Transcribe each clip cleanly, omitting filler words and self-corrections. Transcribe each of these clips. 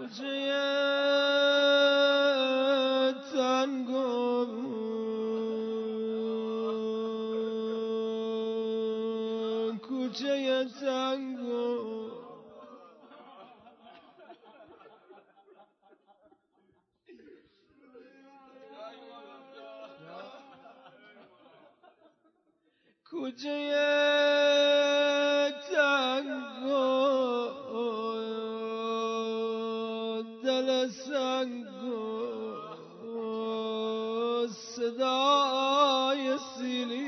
کوچه تنگو کوچه تنگو کوچه تنگو دل سنگو صدای سیلی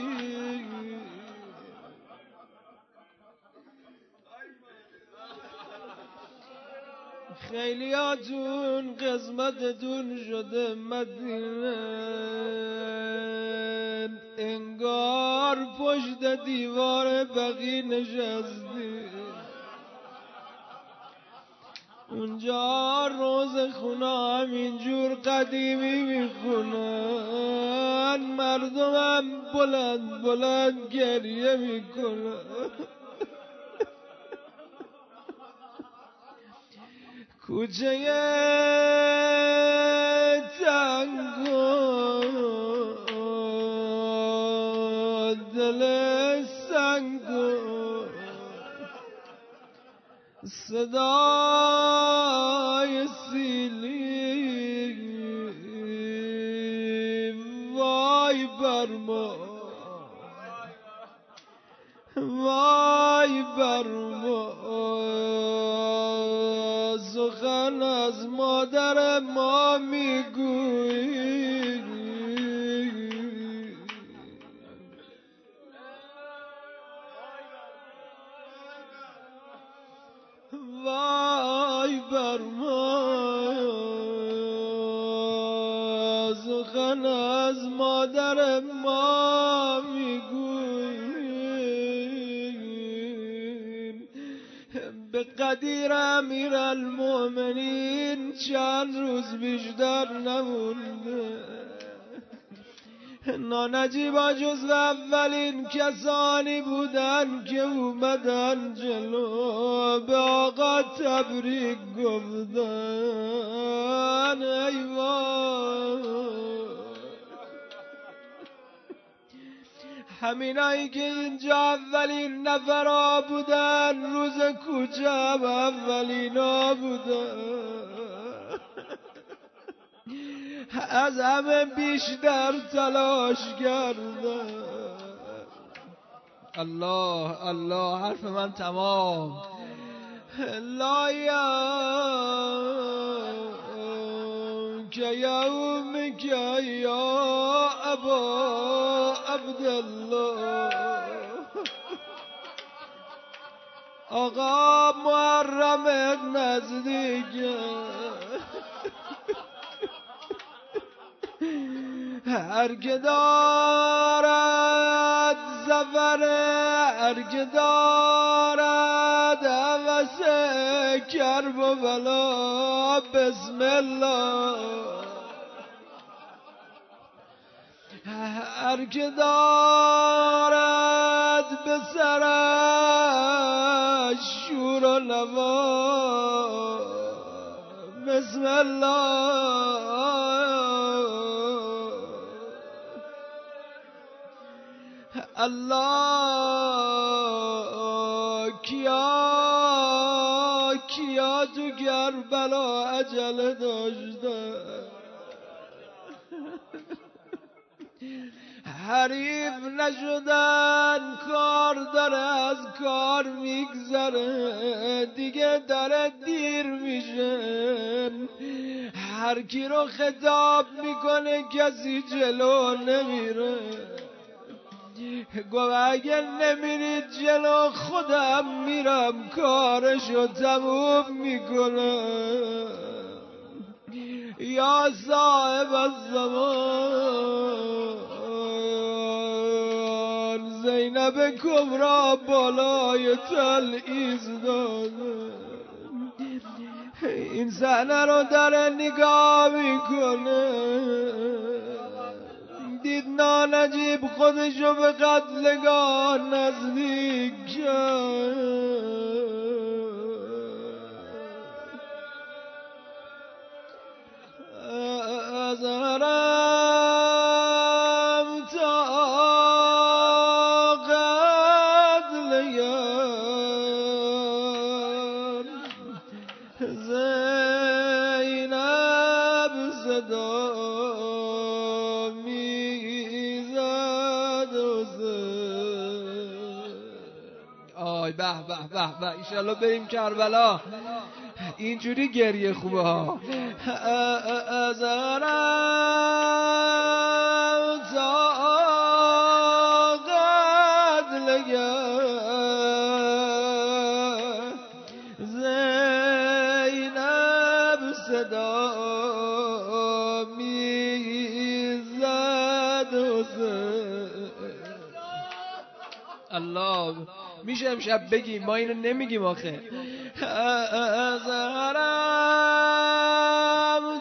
خیلیاتون قسمتتون شده مدینه انگار پشت دیوار بقی نشستی اونجا روز خونه همینجور قدیمی میخونن مردمم بلند بلند گریه میکنن کوچه تنگو دل سنگو صدای سیلی وای بر ما وای بر ما سخن از مادر ما میگویی وای بر ما سخن از مادر ما میگوییم به قدیر امیرالمؤمنین چند روز بیشتر نمونده نانجیبا جز اولین کسانی بودن که اومدن جلو به آقا تبریک گفتن ای وای همینایی که اینجا اولین نفرها بودن روز کوچه هم اولینا بودن از همه بیشتر تلاش کردن الله الله حرف من تمام لا که یوم که یا ابا عبدالله آقا محرم نزدیکه هر که دارد زفر هر که دارد هوس کرب و بلا بسم الله هر که دارد به سرش شور و نوا بسم الله الله کیا تو کربلا عجله داشته حریف نشدن کار داره از کار میگذره دیگه داره دیر میشه هر کی رو خطاب میکنه کسی جلو نمیره گفت اگه نمیرید جلو خودم میرم کارشو تموم میکنم یا صاحب الزمان زینب کبرا بالای تلعیز داده این صحنه رو داره نگاه میکنه دید نانجیب خودشو به قتلگاه نزدیک کرد زینب صدا میزد و آی به به به به ایشالله بریم کربلا. اینجوری گریه خوبه ها. ازرم طاقت لگه زینب صدا میزد و الله میشه امشب بگیم، ما اینو نمیگیم آخه. ازرم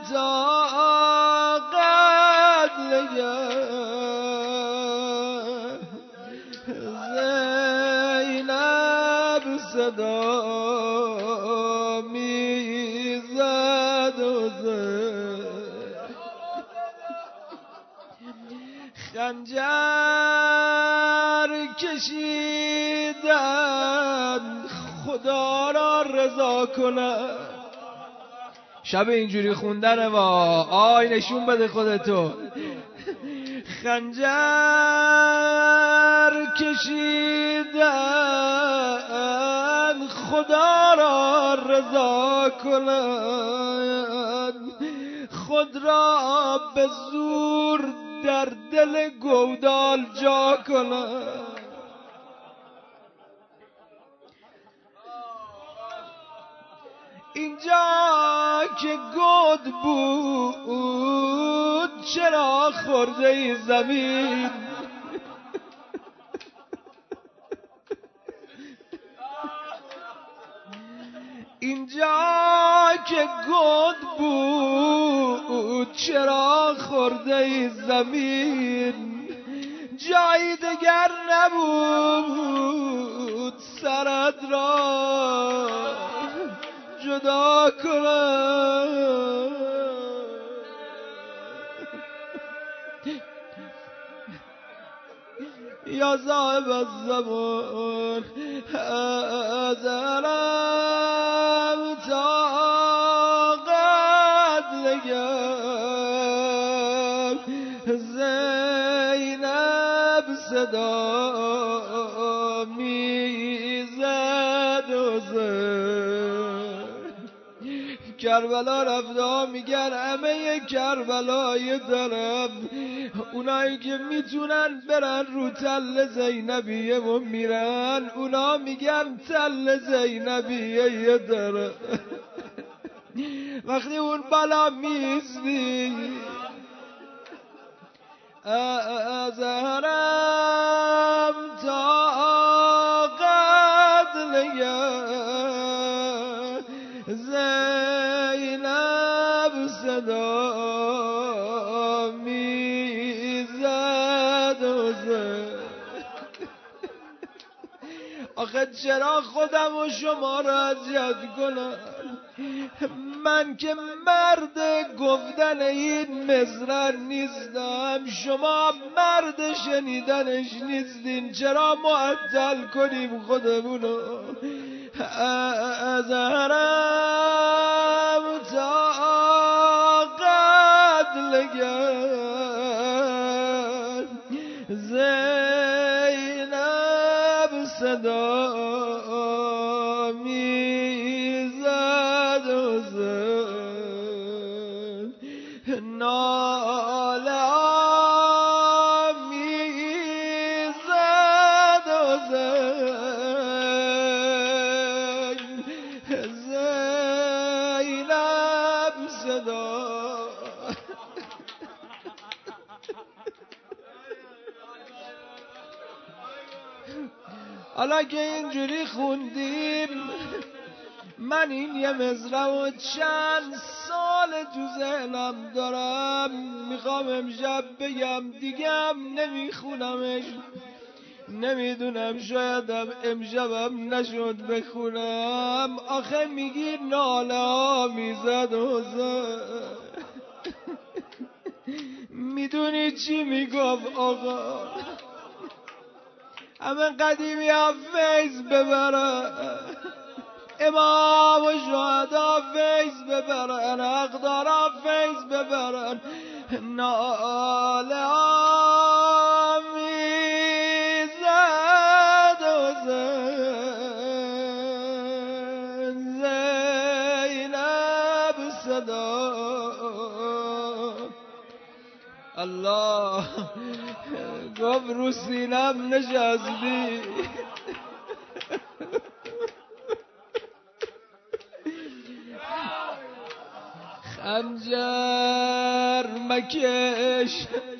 طاقت لگه زینب صدا میزد و خنجر کشیدن خدا را رضا کنه. شب اینجوری خوندنه وا. آی نشون بده خودتو. خنجر کشیدن خدا را رضا کنن، خود را به زور در دل گودال جا کنن. اینجا که گود بود چرا خورده زمین، اینجا که گود بود چرا خورده زمین، جایی دگر نبود سرت را جدا کنم. یا صاحب الزمان ازرم طاقت لگم زینب صدا میزد و کربلا رفته میگن همه کربلای طرف اونایی که میتونن برن رو تل زینبیه و میرن، اونا میگن تل زینبیه یه طرف. وقتی اون بالا میزنی ازرم طاقت لگه زینب صدا میزد و آخه چرا خودم و شما را اذیت کنم؟ من که مرد گفتن این مزرعه نیستم، شما مرد شنیدنش نیستین، چرا معطل کنیم خودمونو؟ ازرم طاقت لگن زینب صدا میزد و زد ناله میزد و زد زینب صدا. حالا که اینجوری خوندیم، من این یه مزرعه و چند سال تو ذهنم دارم، میخوام امشب بگم، دیگم نمیخونمش، نمیدونم شایدم امشبم نشد بخونم. آخه میگی ناله ها میزد و زد، میدونی چی میگفت آقا؟ همه قدیمی ها فیض ببره، امام و شهدا فیض ببرن، حق دارن فیض ببرن. ناله آمیزد و زینب صدا. الله گفت رو سینم نشستی، خنجر مکش